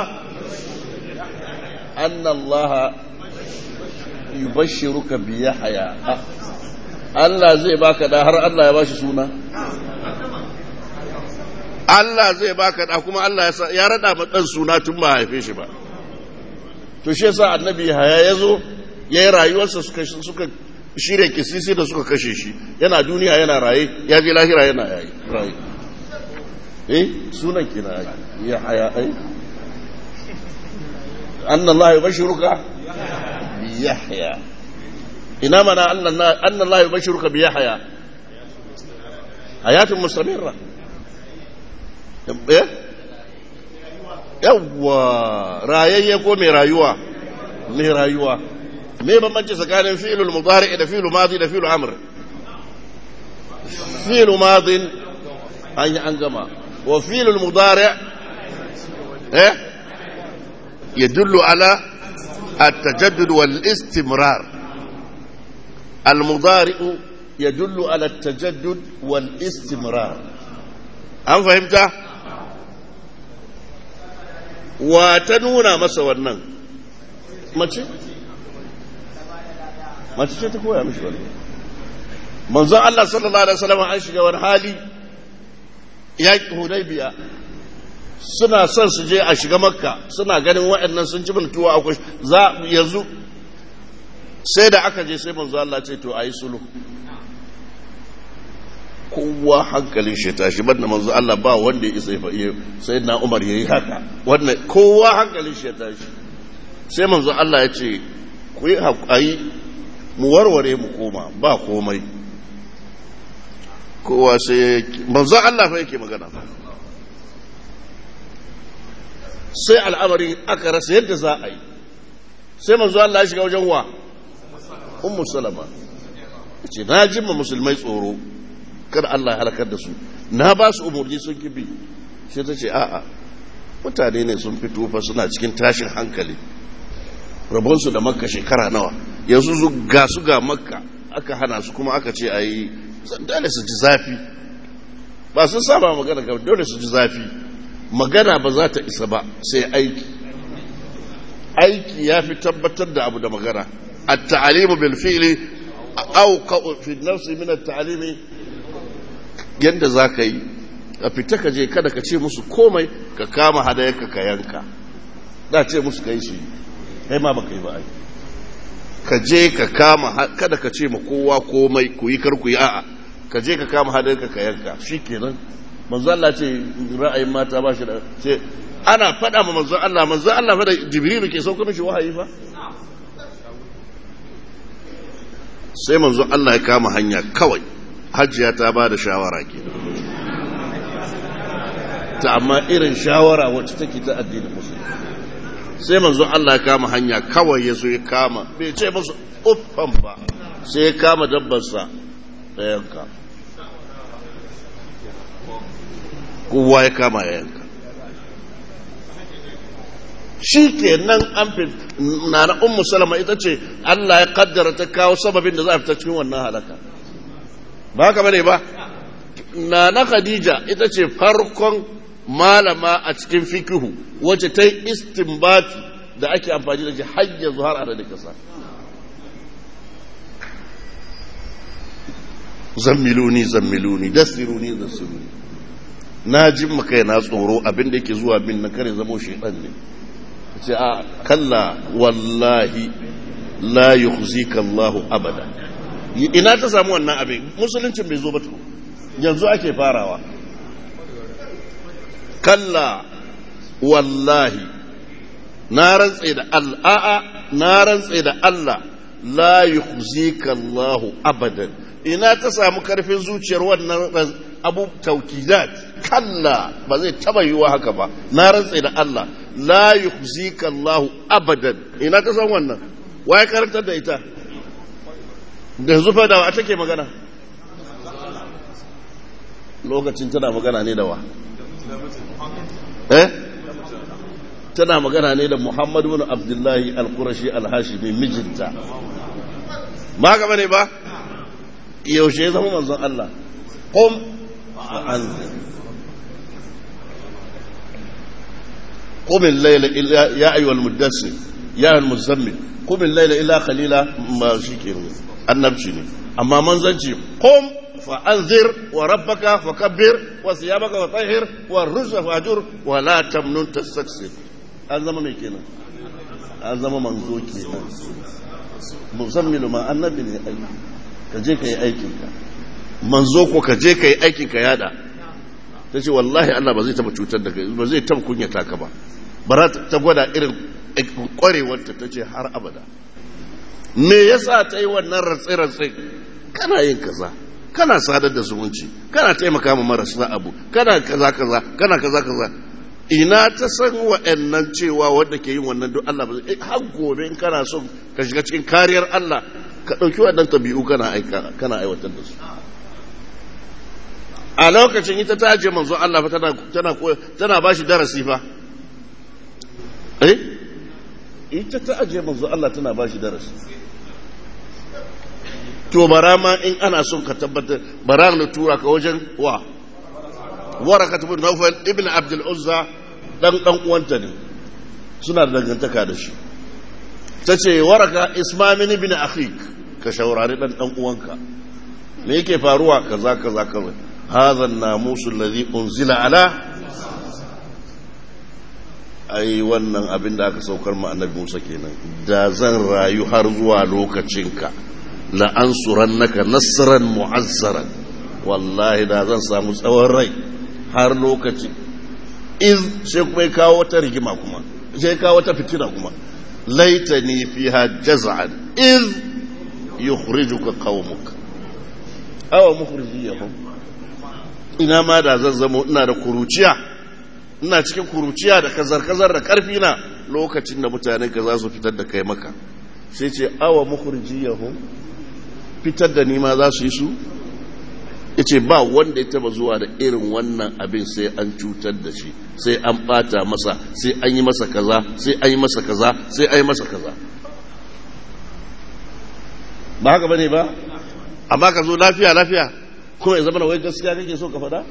Allah yubashshiruka bi yahya Allah zai baka da har Allah ya bashi suna Allah zai baka da kuma Allah ya rada ma dan suna tun ba haife shi ba to shi yasa annabi haya yazo yayi rayuwarsa suka shirye kisisi da suka kashe shi yana duniya yana raye ya je lahira yana raye sunan kina ya haya anna Allah yubashiruka bi yahya ina mana anna Allah yubashiruka bi yahya hayatun mustamirra yawwa rayayye ko mai rayuwa me bambanci tsakanin fi'lul mudari da fi'lul madi da fi'lul amr fi'lul madi an gama wa fi'lul mudari يدل على التجدد والاستمرار المضارع يدل على التجدد والاستمرار أم فهمت؟ وتنونا مسا ونن mace ce ta koya mishi wannan manzon Allah sallallahu alaihi wasallam an shiga wani hali ya Hudaybiya suna son su je a shiga makka suna ganin waɗannan sun ci mintuwa akwai yanzu sai da aka je sai manzo Allah ce to ayi sulhu kowa hankalin shi tashi banda manzo Allah ba wanda ya isa ya sai na Umar yayi haka wannan kowa hankalin shi tashi sai manzo Allah ya ce ku yi haƙuri mu warware mu koma ba komai kowa sai manzo Allah fa yake magana sai al'amari aka rasa yadda za a yi sai manzo Allah ya shiga wajen wa ummu salama ce na jimma musulmai tsoro kada Allah ya halakar da su na ba su umurni sun kibi sai ta ce a'a mutane ne sun fito fa suna cikin tashin hankali rabonsu da makka shekara nawa yanzu su ga makka aka hana su kuma aka ce a yi dole su ji zafi ba sun saba magana ga dole su ji zafi magana ba za ta isa ba sai aiki ya fi tabbatar da abu da magana at-ta'limu bil fi'li aw fi nafsi min at-ta'limi yanda zaka yi a fita ka je kada ka ce musu komai ka kama hadayarka ka yanka da ce musu kai shi kai ma baka yi ba ai ka je ka kama kada ka ce ma kowa komai ku yi kar ku yi a'a ka je ka kama hadayarka ka yanka shikenan manzo Allah ce ra'ayin mata ba shi da ce ana faɗa ma manzo Allah fa da Jibril ke sauko mishi wahayi fa sai manzo Allah ya kama hanya kawai hajjiya ta ba da shawara ke ta amma irin shawara wacce take ta addinin musulmi sai manzo Allah ya kama hanya kawai ya so ya kama bai ce musu uffan ba sai ya kama dabbarsa da yanka kowa ya kama ya yanka shi ke nan an fi na ummu salama ita ce Allah ya kaddara ta kawo sababin da za a fita cikin wannan halaka ba haka bane ba na Khadija ita ce farkon malama a cikin fikihu wacce ta yi istinbati da ake amfani da shi har yanzu har a da kasa zammiluni dasiruni na jin maka na tsoro abinda yake zuwa min na kare zamo shedan ne ce a kalla wallahi la yukhzika Allahu abada ina ta samu wannan abin musuluncin bai zo ba to yanzu ake farawa kalla wallahi na rantse da Allah la yukhzika Allahu abadan ina ta samu karfin zuciyar wannan abu taukidat kalla ba zai taba yiwa haka ba na rantse da Allah la yukhzika Allahu abadan ina ta san wannan waye karantar da ita da zufa da wa take magana lokacin tana magana ne da wa tana magana ne da Muhammad ibn Abdullahi al-Qurashi al-Hashimi mijinta ba ga bane ba yaushe ya zama manzon Allah qum anzir qum al-layla illa ya ayyuhal muddassir ya al-muzammil qum al-layla illa qalila ma shikir annabci ne amma manzanci qum fa anzir wa rabbaka fakabbir wa thiyabaka wa tahhir wa rujza fahjur wa la tamnun tastaksir an zama mai kenan an zama manzo kenan muzammilu ma annabi ne ai ka je ka yi aikinka manzo ko ka je ka yi aikinka yada ta ce wallahi Allah ba zai taba cutar da kai ba zai taba kunyata ka ba bara ta gwada irin kwarewarta ta ce har abada me yasa ta yi wannan ratsi-ratsi kana yin kaza kana sadar da zumunci kana taimaka ma marasa abu kana kaza kana kaza ina ta san wa'annan cewa wanda ke yin wannan duk Allah ba zai har gobe in kana so ka shiga cikin kariyar Allah ka ɗauki waɗannan tabi'u kana aiwatar da su a lokacin ita ta je manzo Allah fa tana ba shi darasi fa ita ta aje manzo Allah tana ba shi darasi to bara ma in ana son ka tabbatar bara na tura ka wajen wa Waraka ibn Nawfal ibn Abdul Uzza dan uwanta ne suna da dangantaka da shi tace Waraka ismamin ibn akhik ka shaurari dan uwanka me yake faruwa kaza hadha an-namus alladhi unzila ala ai wannan abin da aka saukar ma annabi Musa kenan, da zan rayu har zuwa lokacinka la ansurannaka nasran mu'azzaran, wallahi da zan samu tsawon rai har lokaci. iz sai kuma kawo wata rigima kuma, sai kawo wata fitina kuma, laitani fiha jaz'an iz yukhrijuka qaumuka aw mukhrijiyahum, ina ma da zan zamo ina da kuruciya, ina cikin kuruciya da kazar-kazar da karfi na lokacin da mutanen ka za su fitar da kai maka. sai ce awa mukhrijiyahum, fitar da nima za su yi su. yace ba wanda ya taba zuwa da irin wannan abin sai an cutar da shi, sai an bata masa, sai an yi masa kaza, sai an yi masa kaza, sai an yi masa kaza. ba haka bane ba? amma ka zo lafiya lafiya kuma ya zama na wai gaskiya kake so ka faɗa.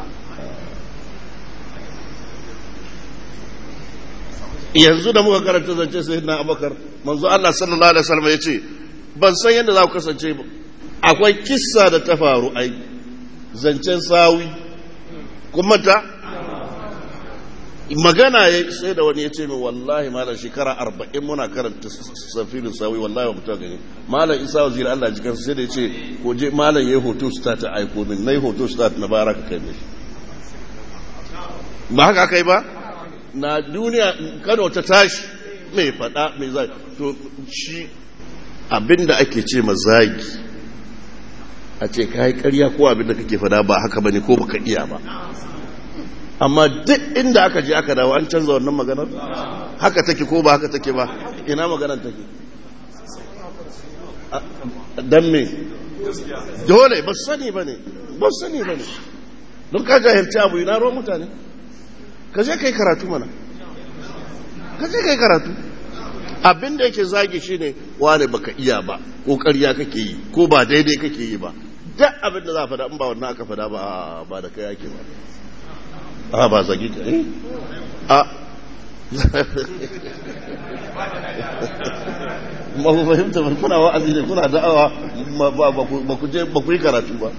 yanzu da muka karanta zance sai na Abubakar, manzo Allah sallallahu alaihi wasallam yace ban san yadda za ku kasance ba. akwai kissa da ta faru ai zancen sawi kuma ta magana ya sai da wani ya ce min wallahi malam shekara 40 muna karanta safirin sawi, wallahi ba mutum gani. malam Isa waziri Allah jikan sai da ya ce ko je malam yayi hoto stat ta aiko min, nayi hoto stat na baraka kai ne. ba haka kai ba na duniya Kano ta tashi mai fada mai zagi. to shi abinda ake ce mazagi, a ce ka yi karya ko abin da kake fada ba haka bane ko baka iya ba. amma duk inda aka je aka dawo an canza wannan maganar, haka take ko ba haka take ba. ina maganar take? dan me dole ba sani bane, ba sani bane. don ka jahilci abu ina ruwan mutane, ka je kai karatu mana, ka je kai karatu. abin da yake zagi shine wane baka iya ba, ko ƙarya kake yi, ko ba daidai kake yi ba. duk abin da za a fada in ba wannan aka fada ba da kai yake ba. ba zagi ka ma ku fahimta ba, kuna wa'azi ne, kuna da'awa ba ku yi karatu ba.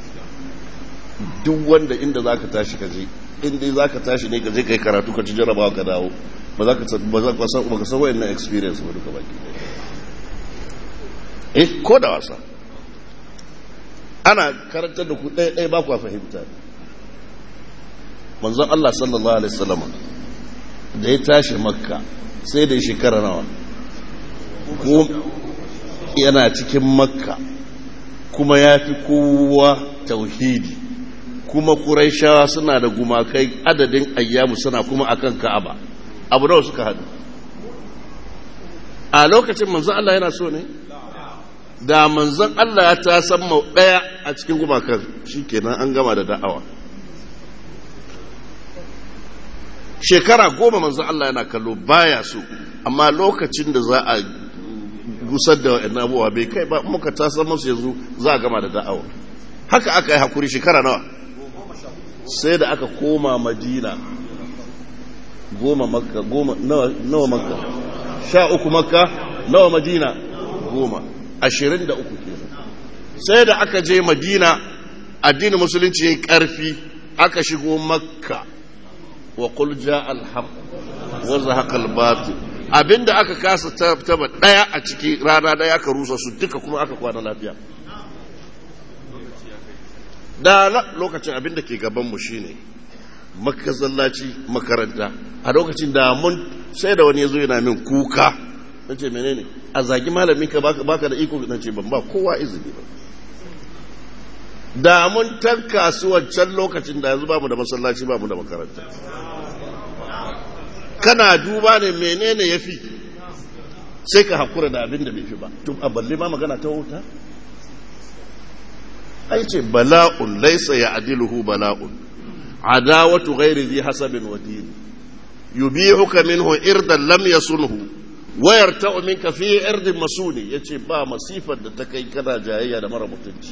duk wanda inda za ka tashi ka je, inda za ka tashi ne ka je ka yi karatu ka ci jarabawa ka dawo, ba ka san wayannan experience ba duka baki. ko da wasa ana karantar da ku ɗaya ba ku fahimta. manzon Allah sallallahu alaihi wasallam da ya tashi makka sai da shekara nawa ko yana cikin makka, kuma ya fi kowa tauhidi, kuma Qurayshawa suna da gumakai adadin ayyamu suna kuma akan Ka'aba. abu da suka haɗu a lokacin manzon Allah yana so ne, da manzon Allah ya ta san mau ɗaya a cikin gumakan shikenan an gama da da'awa. shekara 10 manzon Allah yana kallo baya so, amma lokacin da za a gusar da wa'annan abubuwa bai kai ba, muka ta san musu yanzu za a gama da da'awa. haka aka yi hakuri shekara nawa, sai da aka koma Madina. 10 Makka, 10 nawa Makka, 13 Makka, nawa Madina, 10, 23 kenan. sai da aka je Madina addinin musulunci yayin karfi, aka shigo Makka. wa qul jaa al-haq wa zahaqa al-batil, abinda aka kasa taba daya a ciki rana daya aka rusa su duka, kuma aka kwana lafiya. da lokacin abinda ke gaban mu shine makasallaci makaranta. a lokacin da mun sai da wani yazo yana min kuka, nace menene? a zagi malamin ka baka da iko? nace ban ba kowa izini ba. da mun tanka su wancan lokacin da yanzu bamu da masallaci bamu da makaranta. kana duba ne menene yafi, sai ka hakura da abin da bai fi ba. tun a balle ma magana ta wuta. ai ce bala'un laysa ya'diluhu bala'un adawatu ghairi dhi hasabin wa din yubihuka minhu irdan lam yasunhu wa yarta'u minka fi irdin masuni. yace ba masifar da ta kai kana jayayya da mara mutunci,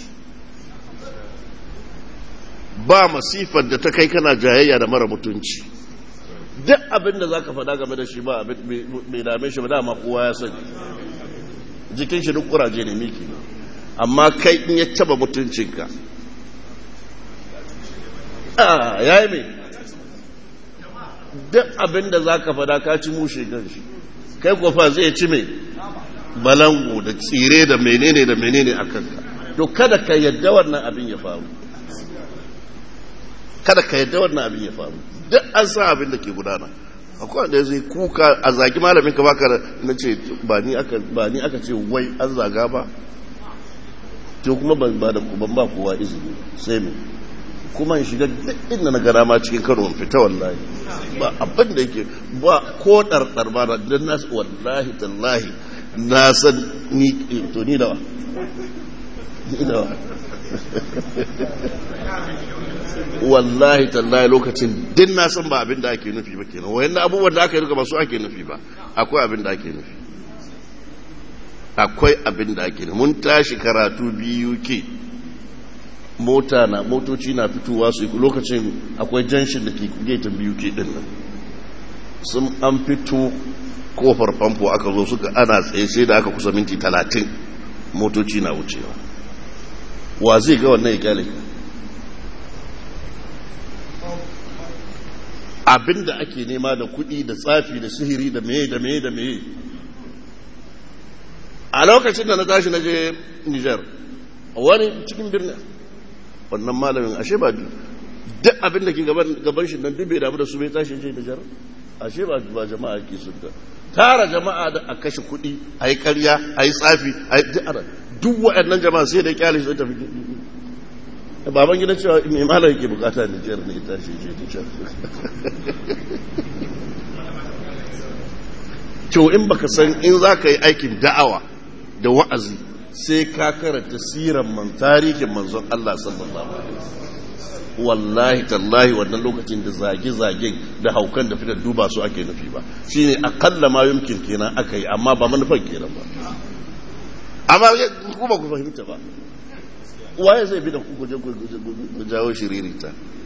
ba masifar da ta kai kana jayayya da mara mutunci. duk abin da zaka faɗa game da shi ba abin bai dame shi ba, dama kowa ya sani, jikin shi duk kuraje ne miki. amma kai in ya taba mutuncinka yayi me duk abin da za ka fada ka ci mushe gan shi kai kofa zai ci mai balango da tsire da menene a kanka to kada ka yadda wannan abin ya faru duk an sa abin da ke gudana akwai wanda zai kuka a zagi malamin ka baka na ce ba ni aka ce wai an zaga ba to kuma ban ba kowa izini sai mu kuma in shiga duk inda na gana ma cikin Kano in fita wallahi ba abin da yake ba ko ɗarɗar ba da dan nasu wallahi tallahi na san ni to ni dawa wallahi tallahi lokacin din na san ba abin da ake nufi ba kenan wayan abubuwan da aka yi ba su ake nufi ba akwai abin da ake nufi mun tashi karatu biyu ke motoci na fitowa su lokacin akwai janshin da ke getin biyu ke din nan sun an fito kofar famfo aka zo suka ana tsaye sai da aka kusa minti 30 motoci na wucewa wa zai ga wannan ya kyale abinda ake nema da kuɗi da tsafi da sihiri da meye a lokacin da na tashi na je Niger wani cikin birnin wannan malamin ashe ba duk abinda ke gaban shi nan dubbe damu da su bai tashi je Niger ashe ba jama'a ke sun da tara jama'a da a kashe kuɗi a yi ƙarya a yi tsafi a yi duk waɗannan jama'a sai da kyale su tafi baban gida cewa mai malar ke bukata Nijar ne ta shi Nijar to in baka san in za ka yi aikin da'awa da wa'azi sai ka karanta siran tarihin manzon Allah sallallahu alaihi wasallam wallahi tallahi wannan lokacin da zage-zagen da haukan da fitar duba su ake nufi ba shine akalla ma yumkin kenan aka yi amma ba manufan kenan ba amma ku ba ku fahimta ba waye zai bi da ku ku jawo shiririta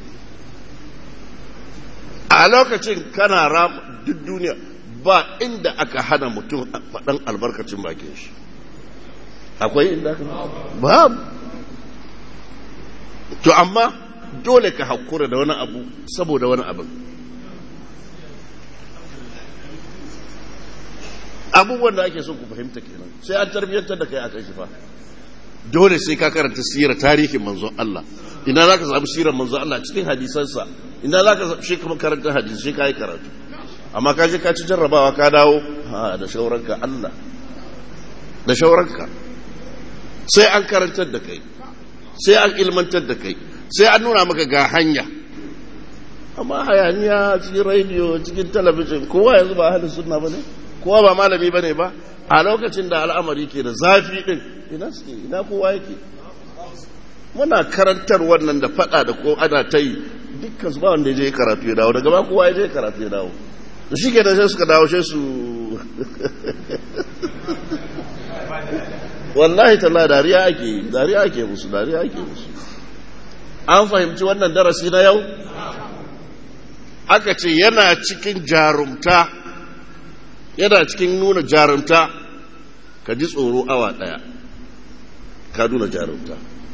a lokacin kana duk duniya ba inda aka hana mutum faɗan albarkacin bakin shi akwai inda aka ba to amma dole ka hakura da wani abu saboda wani abin abubuwan da ake so ku fahimta kenan sai an tarbiyyantar da kai a kai shi fa dole sai ka karanta sirar tarihin manzon Allah ina za ka samu sirar manzon Allah cikin hadisansa ina za ka shi kuma karanta hadisi shi ka yi karatu amma ka je ka ci jarrabawa ka dawo da shauranka Allah da shauranka sai an karantar da kai sai an ilmantar da kai sai an nuna maka ga hanya amma hayaniya cikin rediyo cikin talabijin kowa yanzu ba halin sunna ba ne kowa ba malami ba ne ba a lokacin da al'amari ke da zafi din ina kowa yake muna karantar wannan da fada da ko ana ta yi dukkan su ba wanda ya je karatu ya dawo daga ba kowa ya je karatu ya dawo da shi ke da sai suka dawo sai su wallahi talla dariya ake musu an fahimci wannan darasi na yau aka ce yana cikin jarumta yana cikin nuna jarumta ka ji tsoro awa daya ka nuna jarumta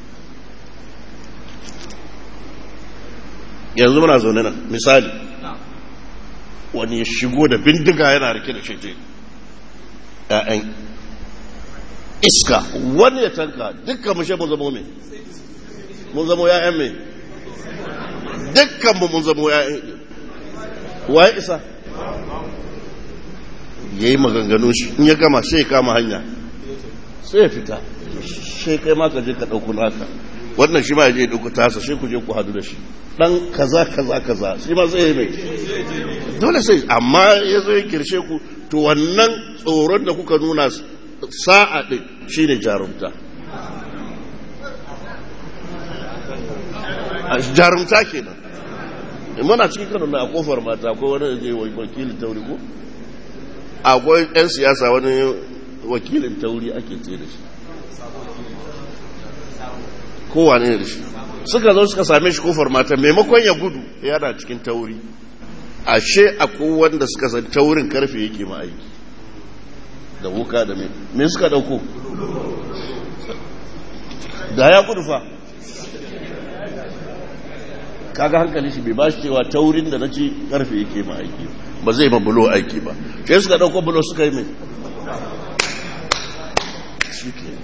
yanzu muna zaune nan misali wani ya shigo da bindiga yana rike da shete ‘ya'yan iska wani ya tanka dukkan mu mun zamo mai mun zamo ‘ya'yan mai dukkan mu mun zamo ‘ya'yan waye isa ya yi maganganu shi in ya gama sai ya kama hanya sai ya fita sai kai ma ka je ka ɗauku naka wannan shi ma ya je ɗauku tasa sai ku je ku hadu da shi ɗan kaza shi ma zai yi mai dole sai amma ya zo ya kirshe ku to wannan tsoron da kuka nuna sa'a ɗin shi ne jarumta jarumta kenan muna cikin kanu na a kofar mata akwai wani da zai wakilin tauri ko akwai 'yan siyasa wani wakilin tauri ake ce da shi kowa ne da shi suka zo suka same shi kofar mata maimakon ya gudu yana cikin tauri ashe akwai wanda suka san taurin karfe yake ma aiki da wuka da me suka dauko da ya gudu fa kaga hankali shi bai ba shi cewa taurin da na ci karfe yake ma aiki ba zai ma bulo aiki ba sai suka dauko bulo suka yi mai shi ke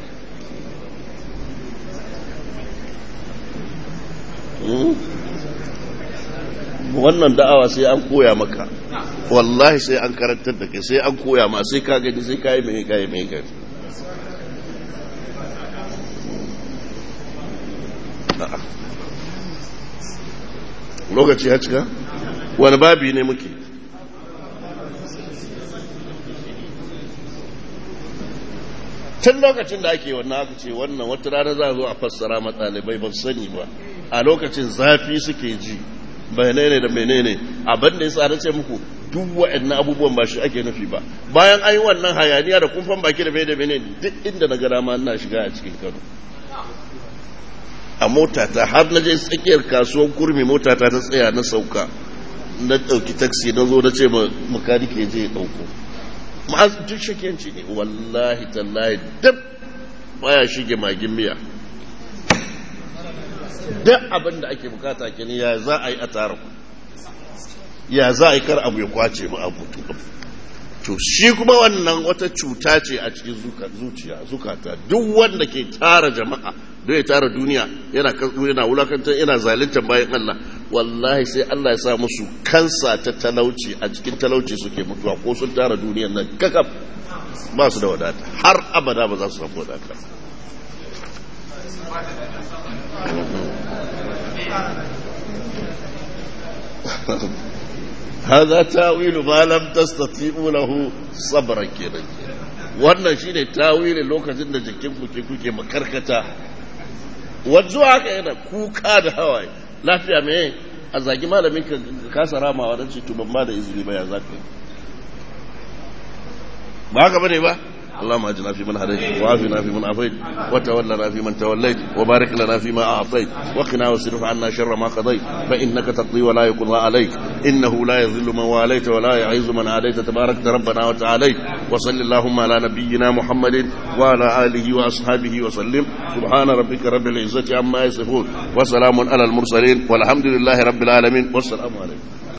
wannan da'awa sai an koya maka wallahi sai an karantar da kai sai an koya ma sai ka gani sai ka yi mai gani lokaci ya cika wani babi ne muke tun lokacin da ake wannan aka ce wannan wata rana za a zo a fassara matsalibai ban sani ba a lokacin zafi suke ji menene da menene abin da yasa na ce muku duk waɗannan abubuwan ba shi ake nufi ba bayan an yi wannan hayaniya da kumfan baki da menene duk inda na ga dama ina shiga a cikin Kano a motata har na je tsakiyar kasuwar kurmi motata ta tsaya na sauka na ɗauki taksi na zo na ce makanike je ya ɗauko ma'az duk shakiyanci ne wallahi tallahi duk baya shige magin miya duk abin da ake bukata ke ne ya za a yi a tara ku ya za a yi kar abu ya kwace mu abu to shi kuma wannan wata cuta ce a cikin zukata duk wanda ke tara jama'a don ya tara duniya yana wulakantar yana zaluntar bayan Allah wallahi sai Allah ya sa musu kansa ta talauci a cikin talauci suke mutuwa ko sun tara duniyar nan kakaf ba su da wadata har abada ba za su samu wadata هذا تاويل ما لم تستطيعوا له صبرا kenan wannan shine tawilin lokacin da jikin kuke makarkata wanzu haka yana kuka da hawaye lafiya me a zagi malamin ka kasa ramawa dan ce to ban ma da izini ba ya zaka ba haka bane ba اللهم اجعلنا في من هديت وعافنا في من عافيت وتولنا في من توليت وبارك لنا فيما اعطيت وقنا واصرف عنا شر ما قضيت فانك تقضي ولا يقضى عليك انه لا يذل من واليت ولا يعز من عاديت تبارك ربنا وتعاليت وصل اللهم على نبينا محمد وعلى اله واصحابه وسلم سبحان ربك رب العزه عما يصفون وسلام على المرسلين والحمد لله رب العالمين والسلام عليكم